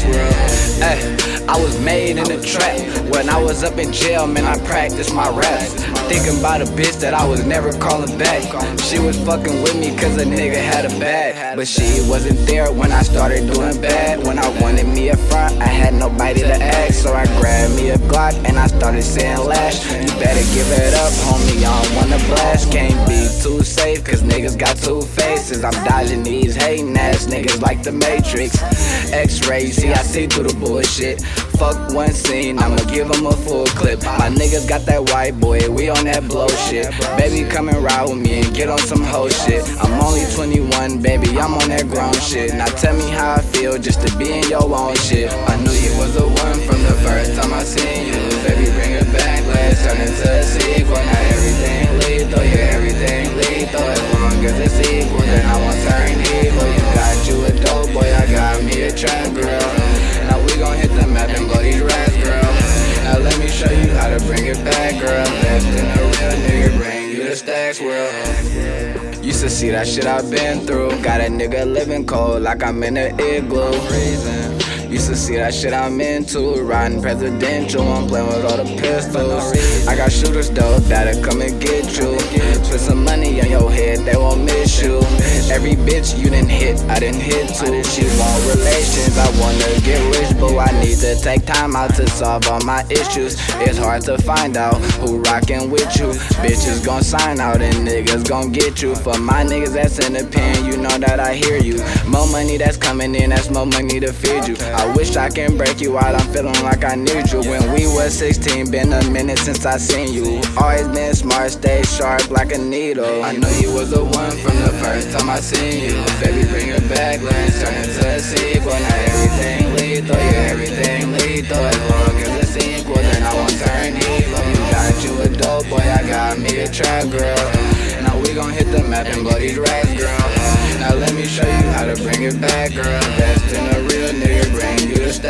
world. Ay, I was made in a trap. When I was up in jail, man, I practiced my raps. Thinking about a bitch that I was never calling back. She was fucking with me cause a nigga had a bag, but she wasn't there when I started doing bad. When I wanted me a front, I had nobody to ask, so I grabbed me a Glock and I started saying lash. You better give it up, homie, I don't wanna blast. Can't be too safe cause niggas got two faces. I'm dodging these hating ass niggas like the Matrix. X-ray, see I see through the bullshit. Fuck one scene, I'ma give them a full clip. My niggas got that white boy, we on that blow shit. Baby, come and ride with me and get on some hoe shit. I'm only 21, baby, I'm on that grown shit. Now tell me how I feel just to be in your own shit. I knew you was the one from the first time I seen you. Baby, bring it back, let's turn into a sequel. Now everything lethal, yeah, everything lethal. As long as it's equal, then I won't turn evil. You got you a dope boy, I got me a trap girl. Now we gon' hit the map and blow these rats, girl. Now let me show you how to bring it back, girl. Left in a real nigga, bring you the stacks, world. Used to see that shit I've been through. Got a nigga living cold like I'm in an igloo. Used to see that shit I'm into. Riding presidential, I'm playing with all the pistols. I got shooters though that'll come and get you. Put some money on your head, they won't miss you. Every bitch you didn't hit, I didn't hit too. She want relations, I wanna get rich, but I need to take time out to solve all my issues. It's hard to find out who rockin' with you. Bitches gon' sign out and niggas gon' get you. For my niggas that's in the pen, you know that I hear you. More money that's coming in, that's more money to feed you. I wish I can break you out, I'm feeling like I need you. When we was 16, been a minute since I seen you. Always been smart, stay sharp like a needle. I know you was the one from the first time I seen you. Baby, bring it back, let's turn into a sequel. Now everything lethal, yeah, everything lethal. As long as it's equal, then I won't turn evil. You got you a dope boy, I got me a trap girl. Now we gon' hit the map and blow these rats, girl. Now let me show you how to bring it back, girl. Best in a real nigga, bring you the